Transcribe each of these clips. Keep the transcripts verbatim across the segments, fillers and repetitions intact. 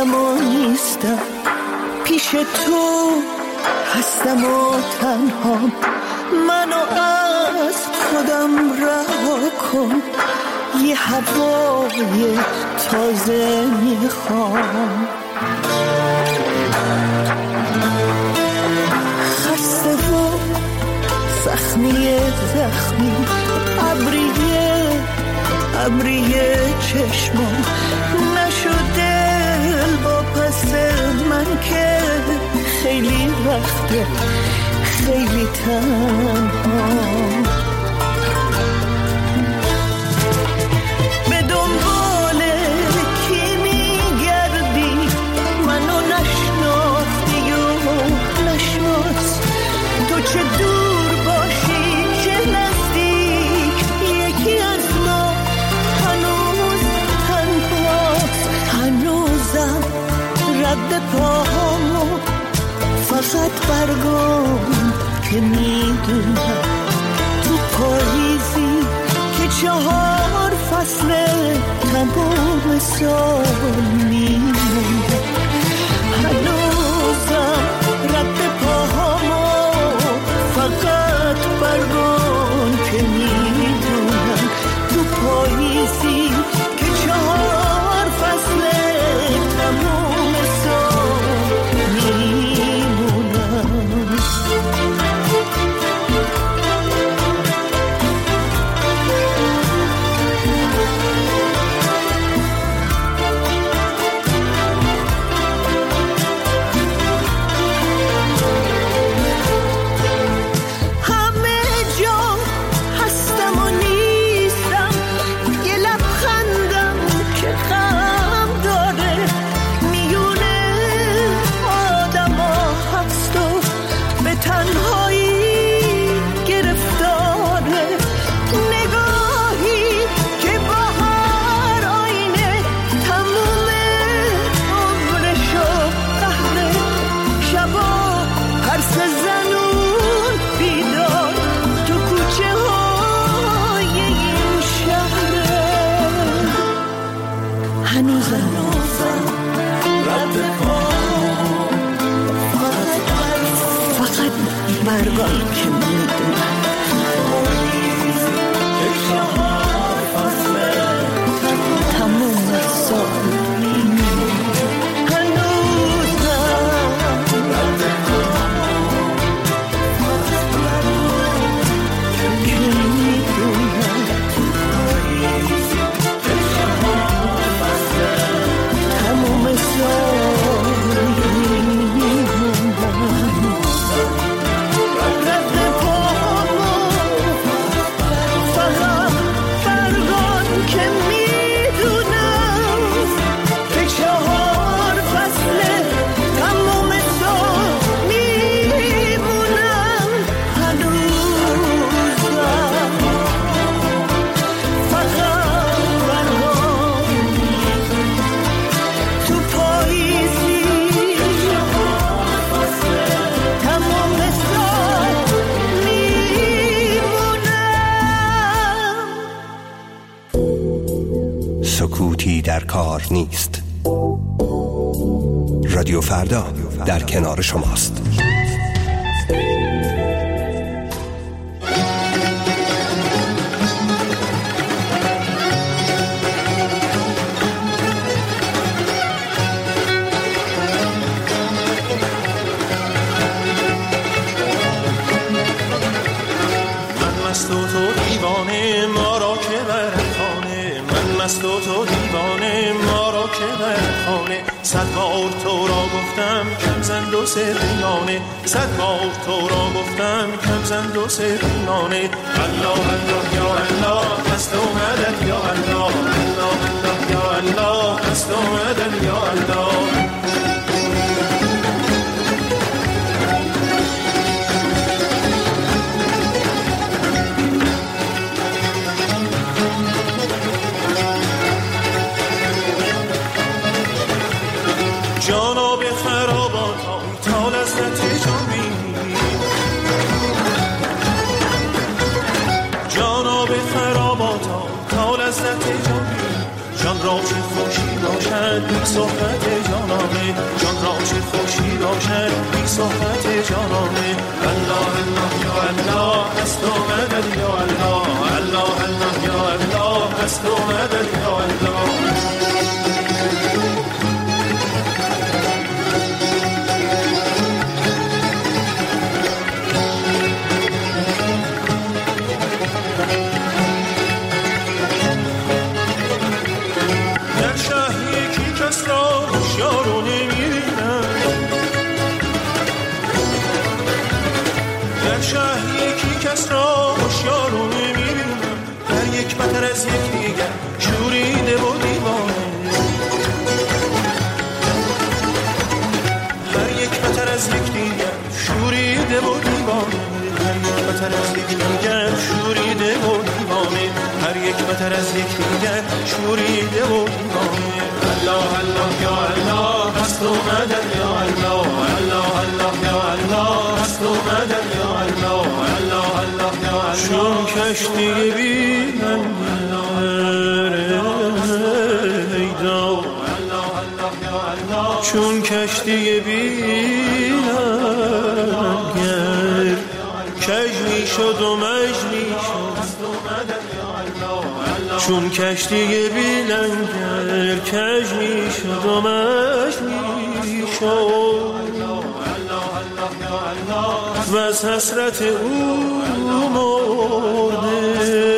هستم و نیستم، پیش تو هستم و تنها، منو از خودم رها کن، یه هوای تازه میخوام. خسته و زخمی زخمی، ابریه ابریه چشمم، نشده با پس من که خیلی وقته خیلی تنها. به دنبال کی میگردی، منو نشناختی و نشناس، تو چه دور باشی چه نزدیک، یکی از ما هنوز تنهاست. هنوزم رد پاهامو فقط برگم که میدونم تو پاییزی که چهار فصل تمام سال میمونه. هنوزم رد پاهامو فقط برگم که میدونم تو پاییزی که چهار فصل تمام سال میمونم. سکوتی در کار نیست. رادیو فردا در کنار شماست. صد بار تو را گفتم کم زن دو سرینانه، صد بار تو را گفتم کم زن دو سرینانه. الله الله یا الله هست اومدن یا الله، الله الله یا الله هست اومدن یا الله. جانا به خرابات تا لذت جان بینی، جانا به خرابات تا لذت جان بینی. جان را چه خوشی باشد صحبت جانا، باشد بی صحبت جانانه. الله الله یا الله است و مدد یا الله، الله الله یا الله است و مدد یا الله. بتر از یک دیگر شوریده و دیوانه، هر یک بتر از یک دیگر شوریده و دیوانه، هر یک بتر از یک دیگر شوریده و دیوانه، هر یک بتر از یک دیگر شوریده و دیوانه. الله الله یا الله است و مدد یا الله، الله الله یا الله است و مدد یا الله، الله الله یا الله. چون کشتی بی چون کشتی بی لنگر کج می شد و مج می شد، چون کشتی بی لنگر کج می شد و مج می شد، و از حسرت او مرده،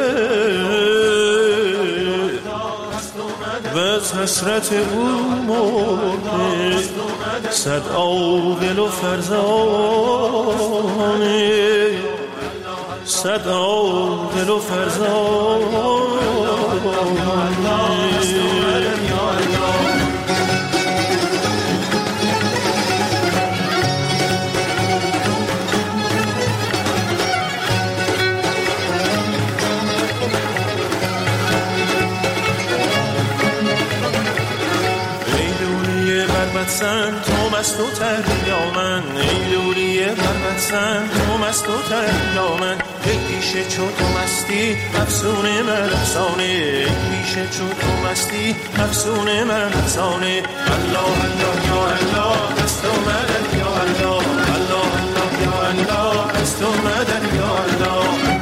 و از حسرت او مرده، صد عاقل و فرزانه، صد عاقل و فرزانه. سن تو مست و تریامن، ای لولی برمت سن تو مست و تریامن، ای پیشه چو تو مستی افسون من افسانه، ای پیشه چو تو مستی افسون من افسانه. الله الله یا الله است و مدد یا الله، الله الله یا الله است و مدد یا الله.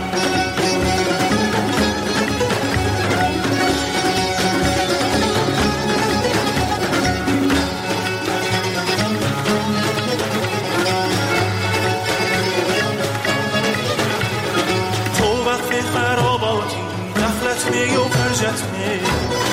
می و فرجت می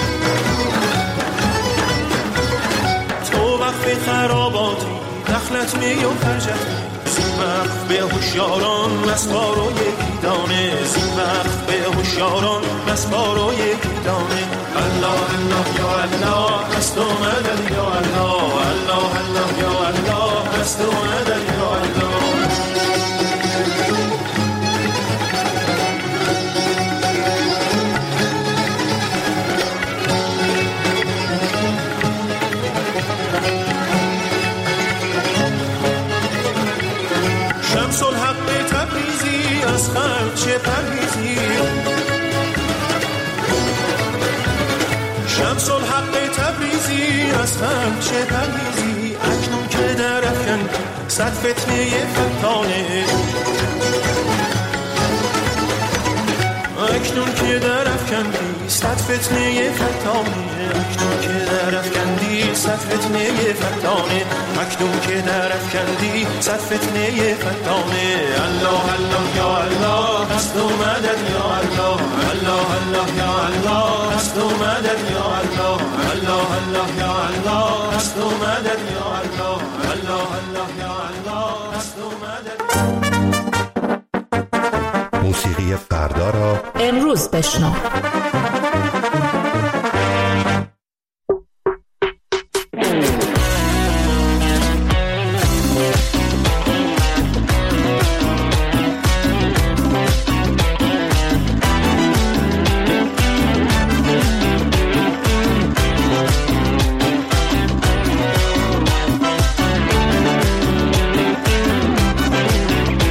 تو وقف خراباتی دخلت می و فرجت می، زین وقف به هوشیاران مسبار و یکی دانه، زین وقف به هوشیاران مسبار و یکی دانه. الله الله یا الله است و مدد یا الله، الله الله یا الله است و مدد یا الله. شمس الحق تبریزی از خلق چه پرهیزی، شمس الحق تبریزی از خلق چه پرهیزی، اکنون که در افکن صد فتنه فتانه، اکنون که در افکندی صد فتنه فتانه، اکنون که در افکندی صد فتنه فتانه، اکنون که در افکندی صد فتنه فتانه. الله الله یا الله است و مدد یا الله، الله الله یا الله است و مدد یا الله، الله الله یا الله است و مدد یا الله، الله الله یا الله است و مدد. موسیقی فردا را امروز بشنو.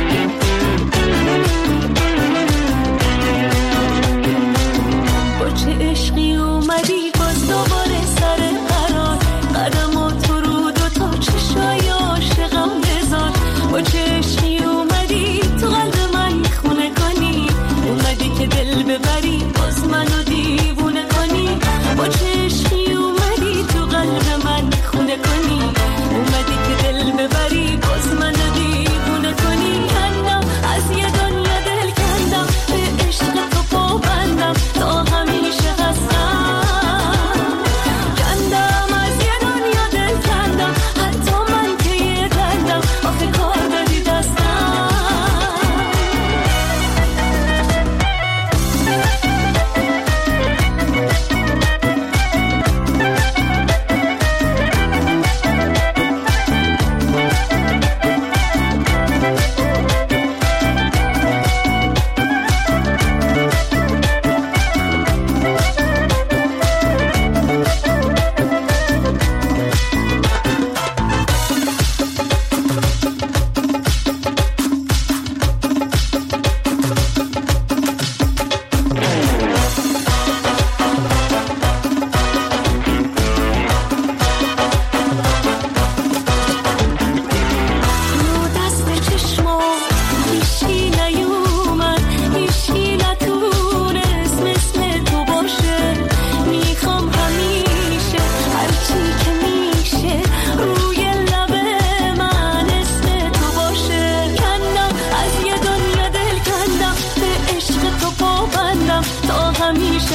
چه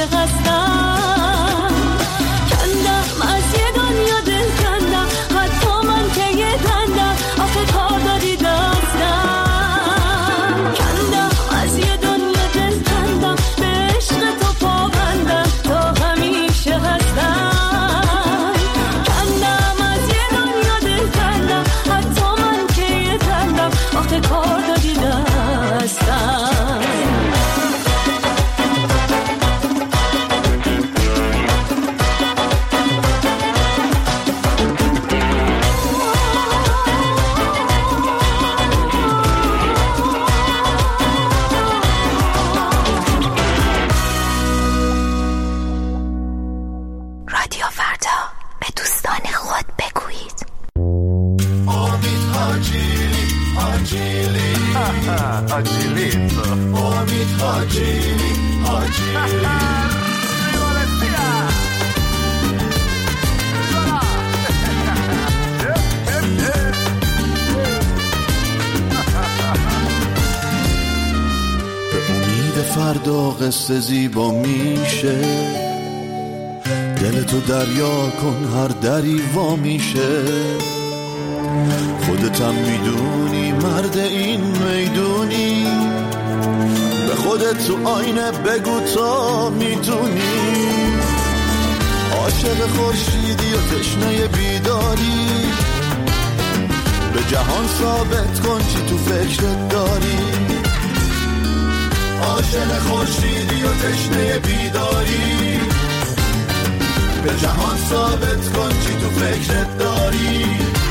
عاشق هستم. کندم از یه دنیا دل کندم، حتی من که یه کندم آخه کار دادی دستم. کندم از یه دنیا دل کندم، به عشق تو پابندم تا همیشه هستم. کندم از یه دنیا دل کندم، حتی من که یه کندم آخه کار دادی دستم. رادیو فردا، به دوستان خود بگویید. امید حاجیلی حاجیلی حاجیلیتو امید حاجیلی حاجیلی به امید فردا قصه زیبا میشه، دلتو دریا کن هر دری وا میشه. خودتم میدونی مرد این میدونی، به خودت تو آینه بگو تا میتونی. عاشق خورشیدی و تشنه بیداری، به جهان ثابت کن چی تو فکرت داری. عاشق خورشیدی و تشنه بیداری، به جهان ثابت کن چی تو فکرت داری.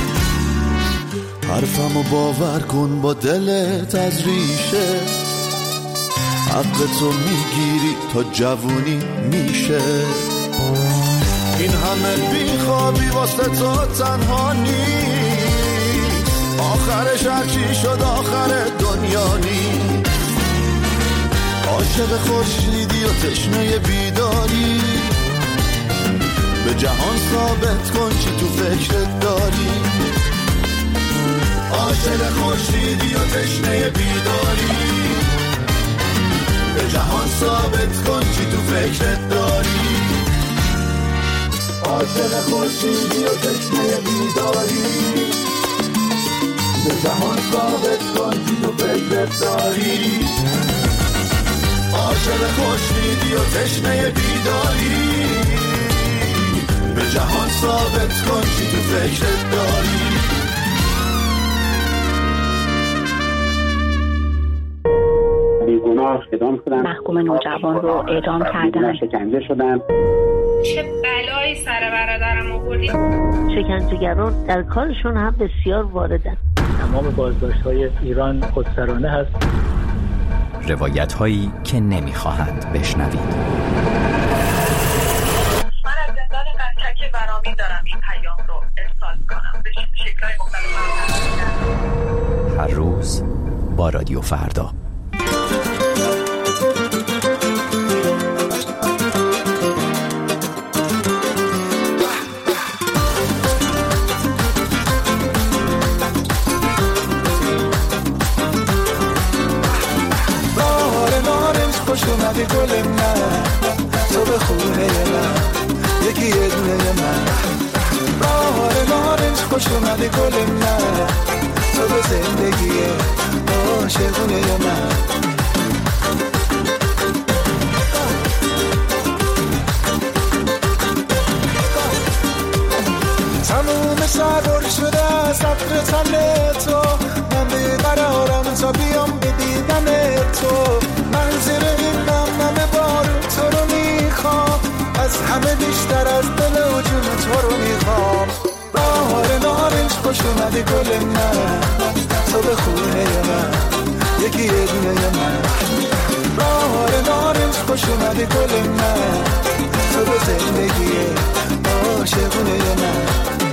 حرفمو باور کن با دلت از ریشه، حق تو میگیری تا جوونی میشه. این همه بیخوابی واسه تو تنها نیست، آخرش هرچی شد آخر دنیا نیست. عاشق خورشیدی و تشنه بیداری، به جهان ثابت کن چی تو فکرت داری. عاشق خورشیدی و تشنه بیداری، به جهان ثابت کن چی تو فکرت داری. عاشق خورشیدی و تشنه بیداری، به جهان ثابت کن چی تو فکرت داری. عاشق خورشیدی و تشنه بیداری، به جهان ثابت کن چی تو فکرت داری. بیگناه اعدام شدن، محکوم نوجوان رو اعدام کردن، شکنجه شدن. چه بلایی سر برادرم آوردید. شکنجهگران در کارشون هم بسیار واردن. تمام بازداشت‌های ایران خودسرانه هست. روایت هایی که نمیخواهند بشنوید. من از زندان قطعه برامی دارم این پیام رو ارسال کنم به شکل‌های مختلف. هر روز با رادیو فردا. خوش اومدی گل من، تو به خونه من یکی یه دونه من. بهار نارنج خوش اومدی گل من، تو به زندگی عاشقونه من. تموم سوار شده از عطر تن تو، من بیقرارم تا بیام به دیدن تو. منظر این نم نم بارون تو رو میخوام، از همه بیشتر از دل و جون تو رو میخوام. بهار نارنج خوش اومدی گل من، تو به خونه من یکی یه دونه من. بهار نارنج خوش اومدی گل من، تو به زندگی عاشقونه من.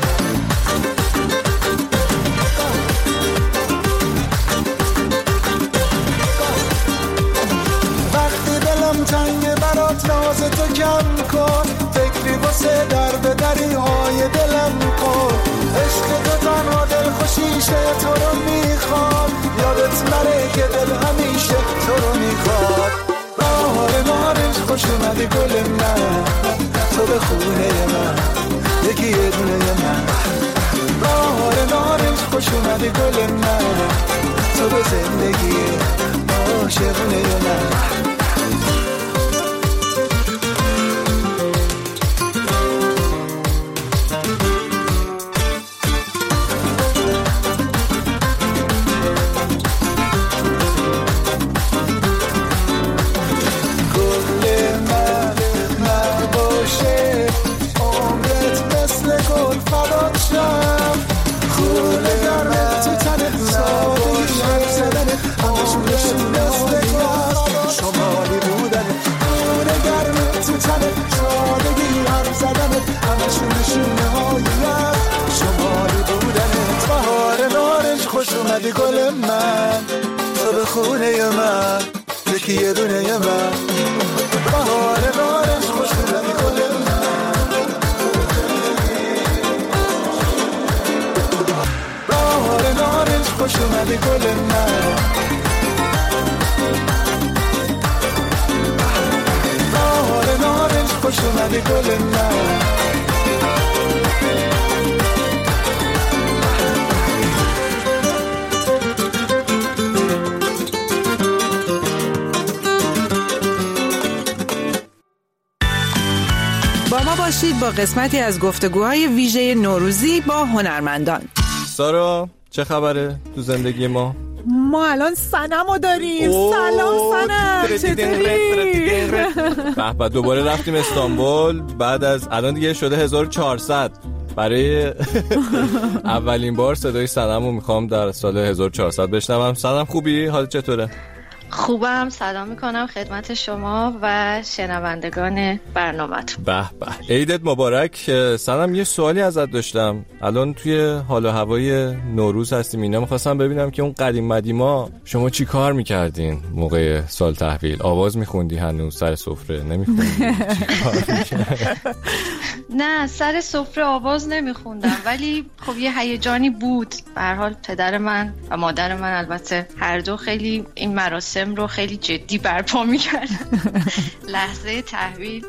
تنگ برات ناز تو کم کن، فکری واسه در به دری های دلم کن. عشق تو تنها دل خوشیشه، تو رو میخواد، یادت نره که دل همیشه تو رو میخواد. بهار نارنج خوش اومدی گل اومدی گل من، تو به زندگی عاشقونه یا نه. خوش اومدی گل من، تو به خونه من، یکی یه دونه من. بهار نارنج خوش اومدی گل من، بهار نارنج خوش اومدی گل من، بهار نارنج خوش اومدی گل من. با ما باشید با قسمتی از گفتگوهای ویژه نوروزی با هنرمندان. سارا چه خبره تو زندگی ما؟ ما الان سنمو داریم. سلام سنم، چطوری؟ به به، دوباره رفتیم استانبول بعد از الان دیگه شده هزار و چهارصد. برای اولین بار صدای سنمو میخوام در سال هزار و چهارصد بشنوم. سنم خوبی؟ حالت چطوره؟ خوبم، سلام میکنم خدمت شما و شنوندگان برنامه‌تون. به به، عیدت مبارک. سنم یه سوالی ازت داشتم. الان توی حال و هوای نوروز هستیم، اینا میخواستم ببینم که اون قدیم مدیما شما چی کار میکردین موقع سال تحویل؟ آواز میخوندی هنوز سر سفره؟ نمیخوندی؟ چی کار میکردی؟ نه، سر سفره آواز نمیخوندم، ولی خب یه هیجانی بود. به هر حال پدر من و مادر من البته هر دو خیلی این مراسم رو خیلی جدی برپا میکردن. لحظه تحویل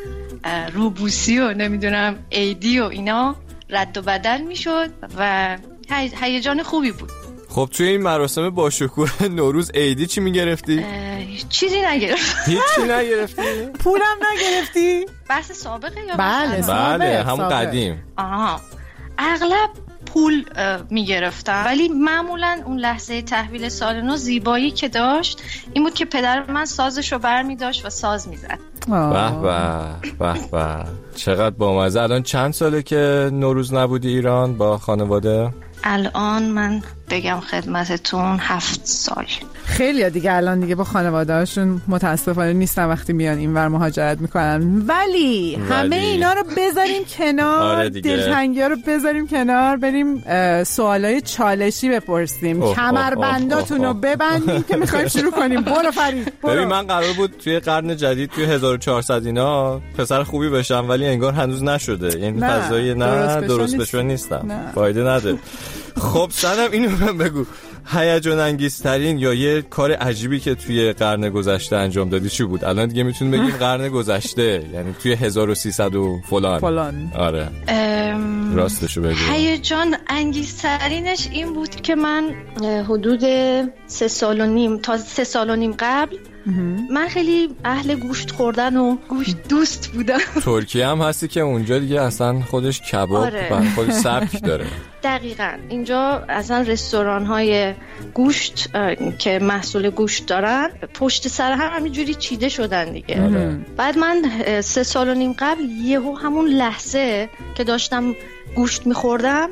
روبوسی و نمیدونم عیدی و اینا رد و بدل میشد و هیجان خوبی بود. خب توی این مراسم با شکوه نوروز عیدی چی میگرفتی؟ چیزی نگرفتی. هیچی نگرفتی؟ پولم نگرفتی؟ بحث سابقه یا بله بله همون قدیم. آها، اغلب پول میگرفتم، ولی معمولا اون لحظه تحویل سال نو زیبایی که داشت این بود که پدر من سازش رو بر می داشت و ساز می زد. به به به به، چقدر بامزه. الان چند ساله که نوروز نبودی ایران با خانواده؟ الان من بگم خدمتتون هفت سال. خیلی دیگه الان دیگه با خانواده هاشون متاسفانه نیستن وقتی میان اینور مهاجرت میکنن، ولی همه اینا رو بذاریم کنار. آره دلتنگی ها رو بذاریم کنار، بریم سوالای چالشی بپرسیم. کمربنداتون رو ببندیم که میخوایم شروع کنیم. برو فرید برو. ببین من قرار بود توی قرن جدید توی هزار و چهارصد اینا پسر خوبی بشم، ولی انگار هنوز نشده. یعنی فضای نه درست بشو نیستم، فایده نداره. خب سنم اینو من بگو، هیجان انگیزترین یا یه کار عجیبی که توی قرن گذشته انجام دادی چی بود؟ الان دیگه میتونیم بگیم قرن گذشته، یعنی توی هزار و سیصد و فلان فلان. آره ام... راستشو بگو. هیجان انگیزترینش این بود که من حدود سه سال و نیم تا سه سال و نیم قبل من خیلی اهل گوشت خوردن و گوشت دوست بودم. ترکیه هم هستی که اونجا دیگه اصلا خودش کباب آره. و خودش سبک داره. دقیقاً اینجا اصلا رستوران های گوشت که محصول گوشت دارن پشت سر هم همینجوری چیده شدن دیگه. آره. بعد من سه سال و نیم قبل یهو همون لحظه که داشتم گوشت میخوردم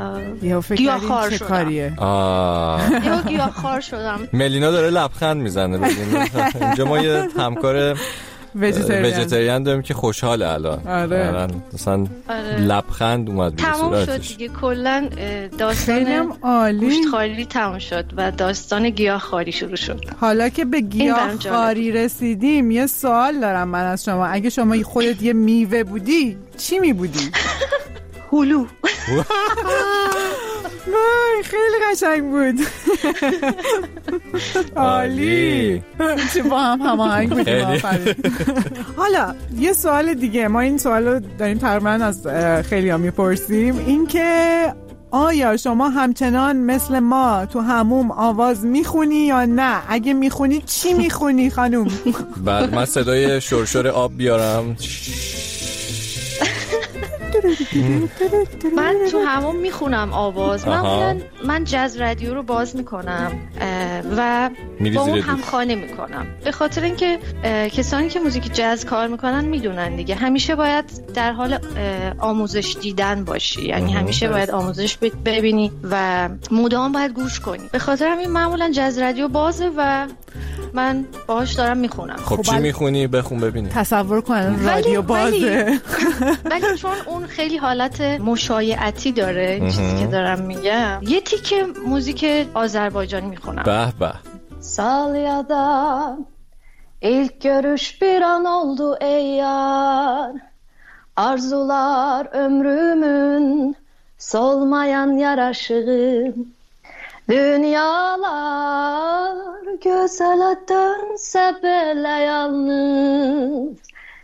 گیاهخوار شدم. کاریه؟ یهو گیاهخوار شدم. ملینا داره لبخند میزنه. ببین اینجا ما یه همکار ویژیتریان داریم که خوشحاله الان. آره. مثلا آره. لبخند اومد به صورتش. تمام شد دیگه، کلا داستان گوشتخواری تمام شد و داستان گیاهخواری شروع شد. حالا که به گیاهخواری رسیدیم یه سوال دارم من از شما. اگه شما خودت یه میوه بودی چی می بودی؟ هلو. وای خیلی قشنگ بود. عالی. چه با هم هماهنگ بودیم آفرین. حالا یه سوال دیگه، ما این سوالو داریم تقریبا از خیلی ها میپرسیم، این که آیا شما همچنان مثل ما تو حموم آواز میخونی یا نه؟ اگه میخونی چی میخونی خانوم؟ بعد من صدای شرشر آب بیارم. من تو همون میخونم آواز. معمولا من جاز رادیو رو باز میکنم و با اون همخوانی میکنم، به خاطر اینکه کسانی که موزیک جاز کار میکنن میدونن دیگه همیشه باید در حال آموزش دیدن باشی، یعنی همیشه باید آموزش ببینی و مدام باید گوش کنی. به خاطر همین معمولا جاز رادیو بازه و من باهاش دارم میخونم. خب چی میخونی؟ بخون ببینیم. تصور کن رادیو بازه. ولی چون اون خیلی حالت مشایعتی داره این چیزی که dönem میگم، یه تیکه موزیک آذربایجانی میخونم. به به. Salya'da ilk görüş bir an oldu ey yar, arzular ömrümün solmayan yaraşığım, dünyalar gözele dönse bile yalnız,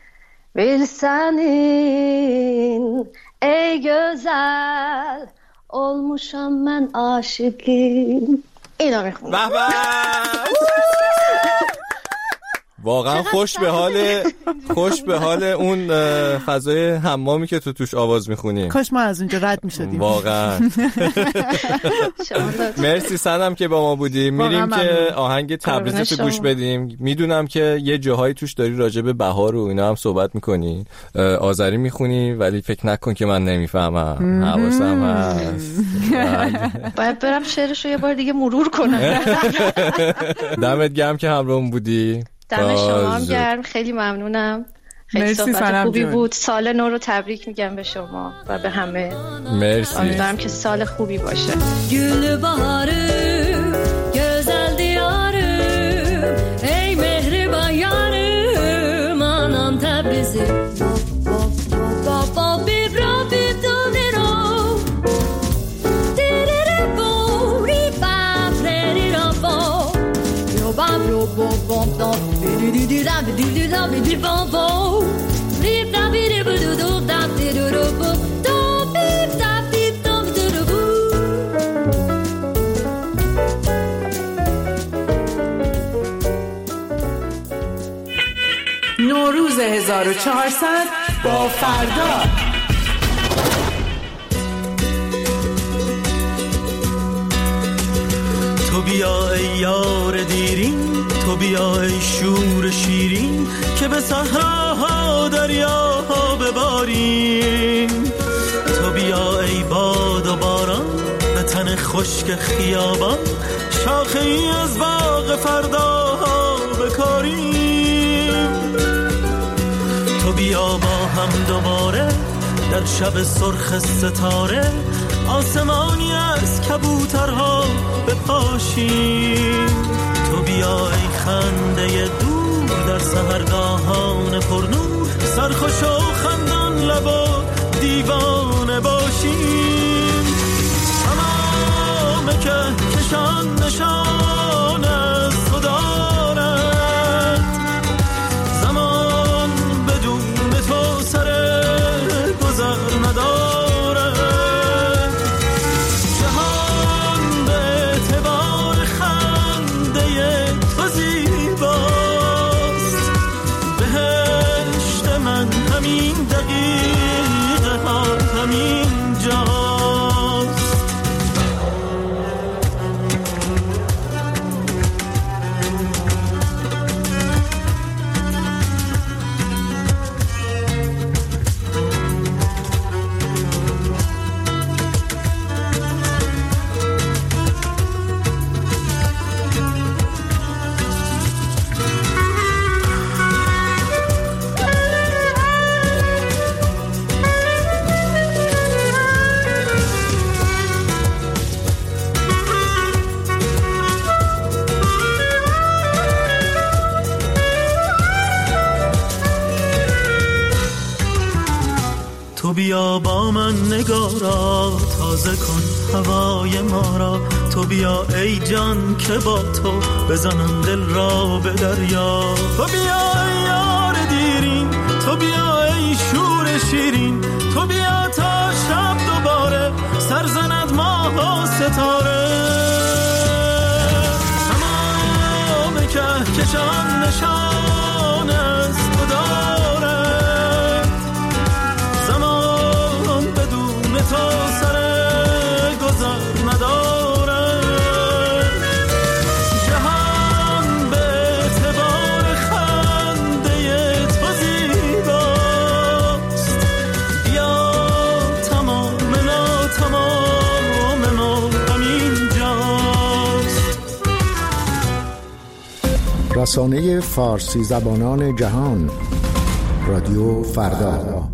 bilsenin ey güzel olmuşam ben aşıkım. اینا میخونم. واقعا خوش به حال خوش به حال اون فضای حمامی که تو توش آواز میخونی. کاش ما از اونجا رد میشدیم. واقعا. مرسی سنم که با ما بودی. میریم که آهنگ تبریزت گوش بدیم. میدونم که یه جاهایی توش داری راجع به بهار و اینا هم صحبت میکنی، آذری میخونی، ولی فکر نکن که من نمیفهمم. حواسم هست. باید برم شعرشو یه بار دیگه مرور کنم. دمت گرم که همراهم بودی. دم شما هم گرم، خیلی ممنونم. خیلی صحبت خوبی جون. بود. سال نو رو تبریک میگم به شما و به همه. مرسی. امیدوارم که سال خوبی باشه. Gül baharım, güzel diyarım, ey mehriban yarım, anam Tebrizim. نوروز هزار و چهارصد با فردا. تو بیا ای یار دیرین، تو بیا ای شور شیرین، که به صحراها دریاها بباریم. تو بیا ای باد و باران، به تن خشک خیابان، شاخه ای از باغ فرداها بکاریم. تو بیا با هم دوباره در شب سرخ ستاره، آسمانی از کبوترها بپاشیم. تو بیا ای خنده دور در سحرگاهان پرنور، سرخوش و خندان لب و دیوانه باشیم. تمام که کشان نشان از تو دارد، زمان بدون تو سر گذر ندارد. جهان به اعتبار خنده تو زیباست، بهشت من همین دقیقه ها همین جاست. تو بیا با من نگارا، تازه کن هوای ما را. تو بیا ای جان که با تو بزنم دل را به دریا. تو بیا ای یار دیرین، تو بیا ای شور شیرین، تو بیا تا شب دوباره سر زند و ستاره تمام کهکشان نشان از تو دارد زمان بدون تو سر گذر ندارد جهان به اعتبار خنده تو زیباست یا تمام ناتمام ما همین جاست. رسانه فارسی زبانان جهان رادیو فردا.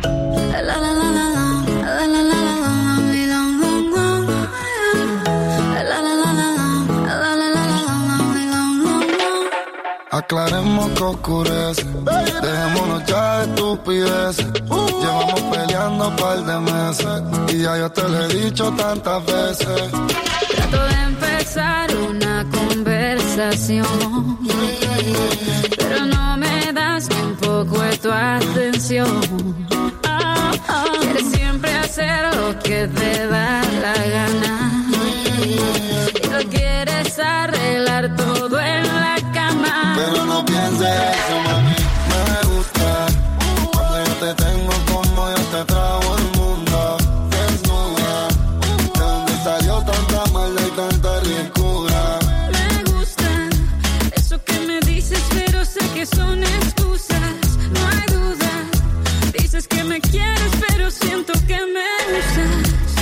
Aclaremos que oscurece, dejémonos ya de estupideces. Llevamos peleando un par de meses y ya yo te lo he dicho tantas veces. Trato de empezar una conversación, pero no me das ni un poco de tu atención. Oh, oh. Quieres siempre hacer lo que te da la gana y lo quieres arreglar todo en la cama. Pero no pienses eso, mami, me gusta cuando yo te tengo como yo te trago el mundo desnuda. ¿De dónde salió tanta maldad y tanta ricura? Me gusta eso que me dices, pero sé que son excusas, no hay duda. Dices que me quieres, pero siento que me usas.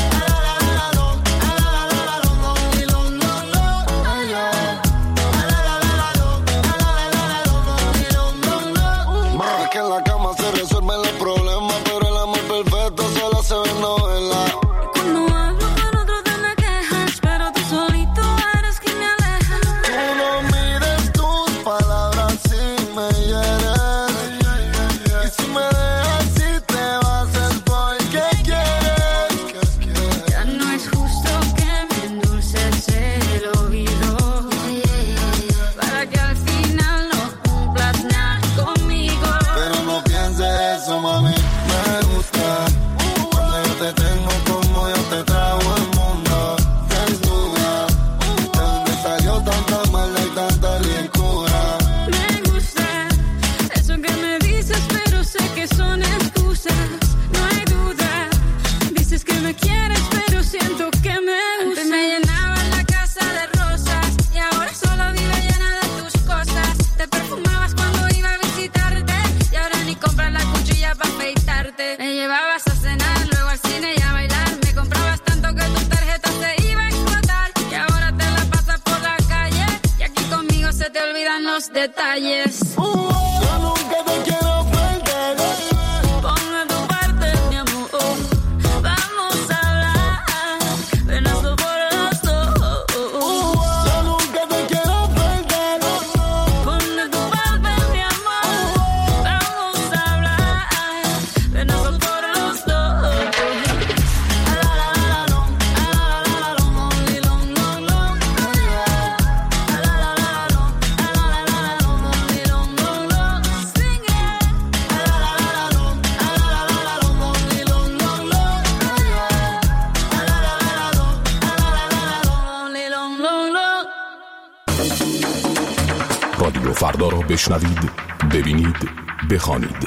Detalles. Yo nunca te quiero perder. Ponme tu parte, mi amor. Vamos a hablar. Ven a por los dos. Yo nunca te quiero perder. Ponme tu parte, mi amor. Vamos a hablar. Ven a por los dos. رادیو فردا را بشنوید، ببینید، بخوانید.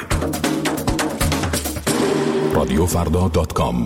رادیو فردا دات کام.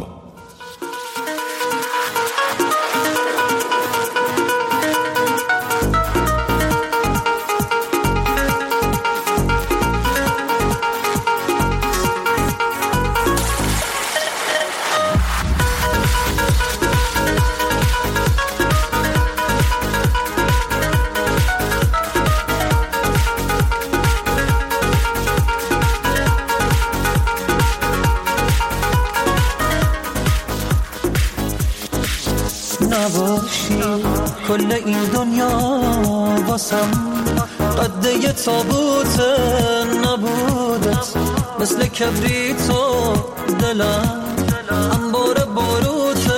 نباشی کل این دنیا واسم قده یه تابوت نبودت مثل کبریتو دلم انبار باروت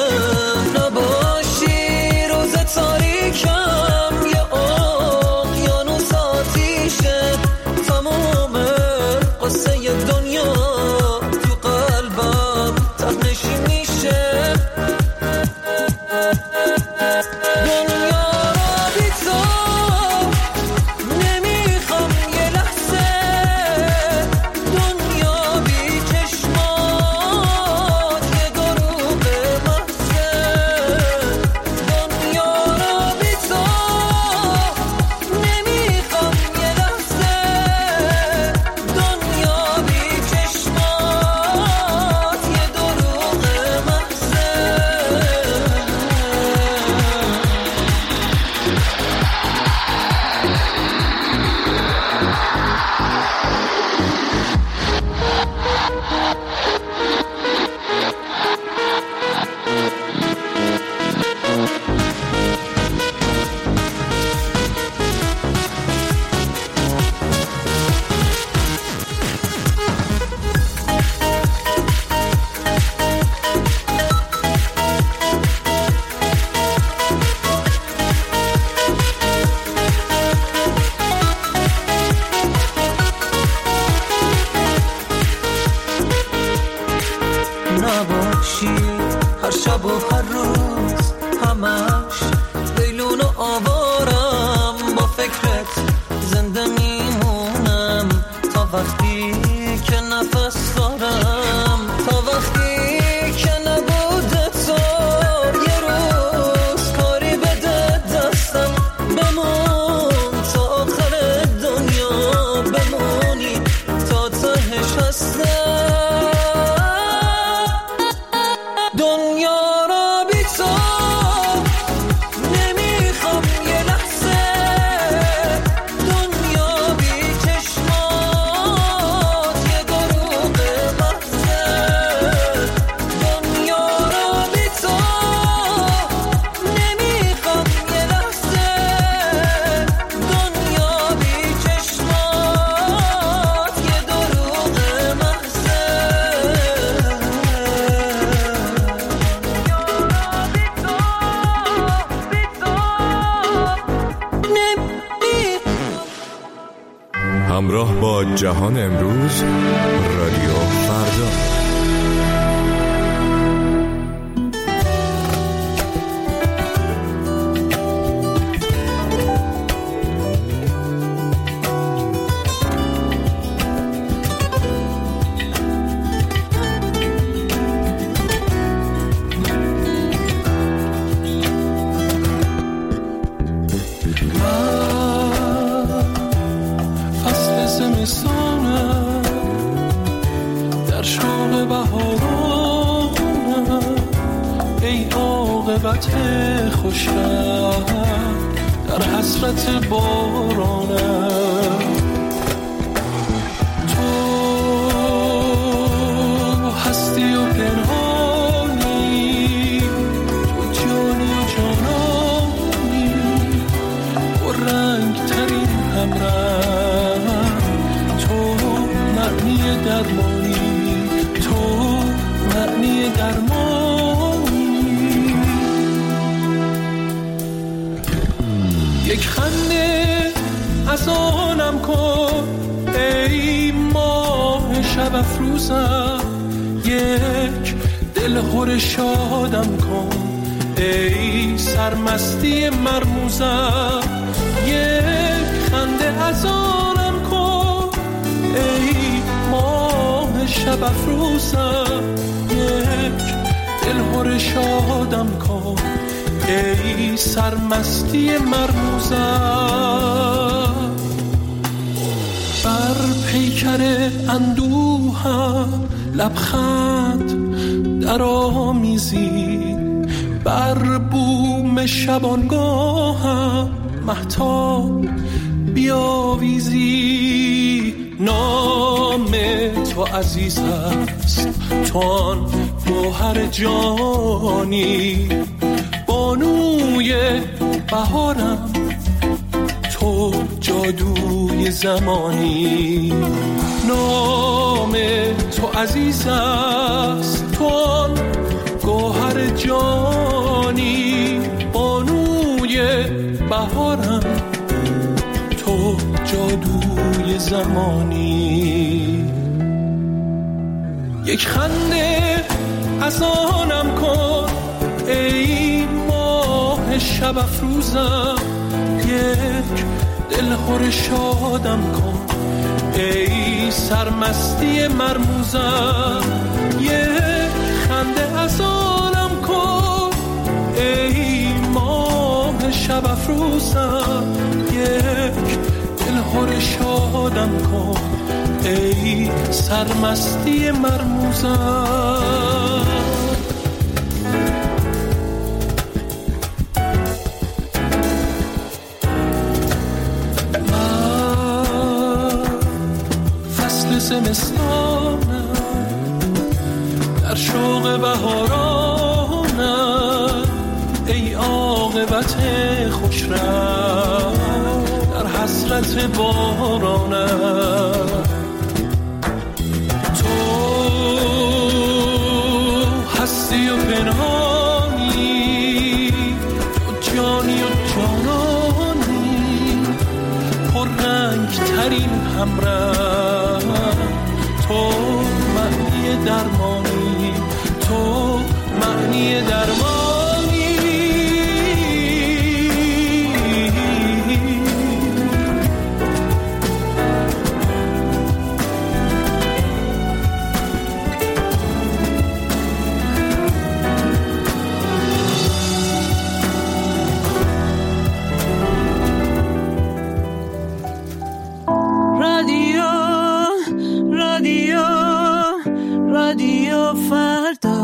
نباشی روز تاریکم یه اقیانوس آتیشه تمام قصه دنیا تو قلبم تنشی میشه همراه با جهان امروز، رادیو فردا. در حسرت بارانم تو هستی و پنهانی، تو جانی و جانانی، و رنگ ترین همراه، تو معنی درمانی، تو معنی درمانی. یک خنده از آنم کن ای ماه شب افروزم، یک دلخور شادم کن ای سرمستی مرموزم، یک خنده از آنم کن ای ماه شب افروزم، یک دلخور شادم کن ای سرمستی مرموزم. بر پیکر اندوهم لبخند در آمیزی، بر بوم شبانگاهم مهتاب بیاویزی. نام تو عزیز است، تو آن گوهر جانی، بانوی بهارم، تو جادوی زمانی. نام تو عزیز است، تو آن گوهر جانی، بانوی بهارم، تو جادوی زمانی. یک خنده از آنم کن ای ماه شب افروزم، یک دلخور شادم کن ای سرمستی مرموزم، یک خنده از آنم کن ای ماه شب افروزم، یک دلخور شادم کن ای سرمستی مرموزم. زمستانم در شوق بهارانم ای عاقبت خوش رنگ در حسرت بارانم. تو هستی و پنهانی، تو جانی و جانانی، پر رنگ ترین همراه، تو معنی درمانی، تو معنی درمانی. رادیو فردا.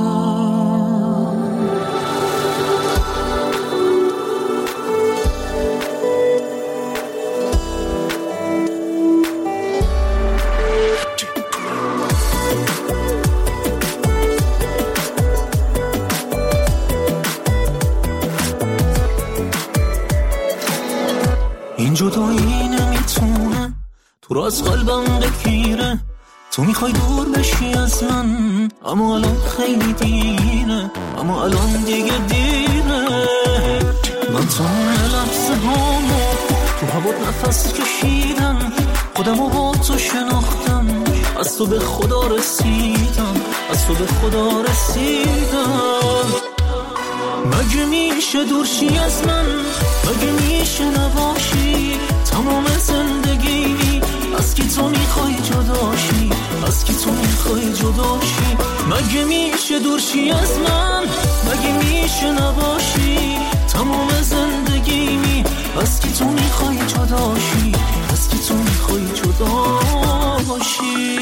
این جدایی نمیتونه تو راز قلبم بگیره، تو میخوای دور بشی از من اما الان خیلی دیره، اما الان دیگه دیره. من تو لحظه هامو تو بود نفس کشیدم، خودمو با تو شناختم، از تو به خدا رسیدم، از تو به خدا رسیدم. مگه میشه دورشی از من، مگه میشه نباشی تمام زندگی، از کی تو میخوای جداشی، از کی تو میخوای جداشی. مگه میشه دورشی از من، مگه میشه نباشی تمام زندگی، از کی تو میخوای جداشی، از کی تو میخوای جداشی.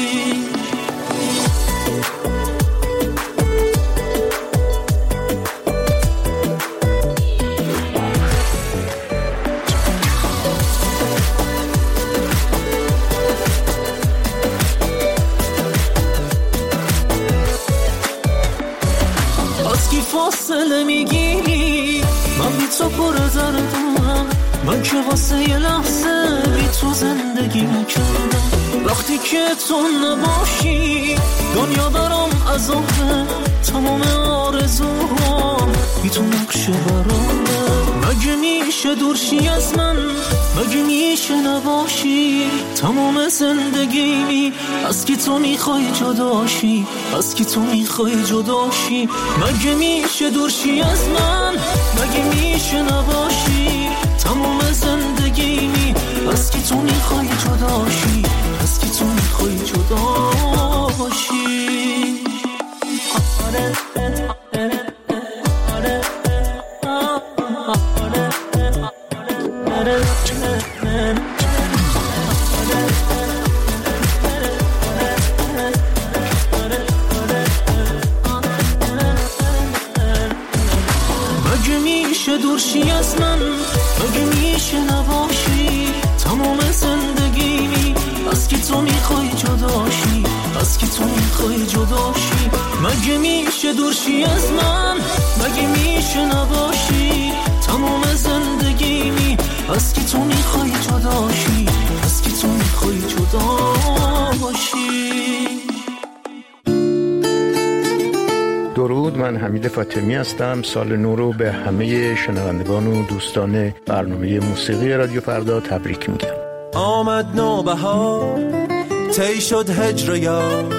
فاصله میگیری، من بی تو پر زردم، من که واسه یه لحظه بی تو زندگی میکردم. وقتی که تو نباشی دنیا برام عذابه، تمام آرزوام بی تو نقشه برامه. مگه میشه دورشی از من، مگه میشه نباشی تمام زندگی، از کی تو میخوای جداشی، از کی تو میخوای جداشی. مگه میشه دورشی از من، مگه میشه نباشی تمام زندگی، از کی تو میخوای جداشی، از کی تو میخوای جداشی. مگه میشه دورشی از من، مگه میشه نباشی تمام زندگی، از کی تو میخوای جداشی، از کی تو میخوای جداشی. مگه میشه دورشی از من، مگه میشه نباشی تمام زندگی، از کی تو میخوای جداشی، از کی تو میخوای جداشی. درود، من حمید فاطمی هستم. سال نو رو به همه شنوندگان و دوستان برنامه موسیقی رادیو فردا تبریک میگم. آمد نوبهار، طی شد هجر یار،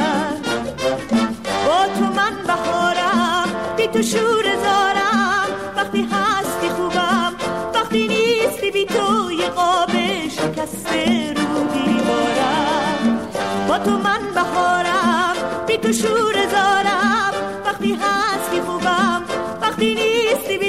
تو شور زارم بهارم، بی تو شور زارم، وقتی هستی خوبم، وقتی نیستی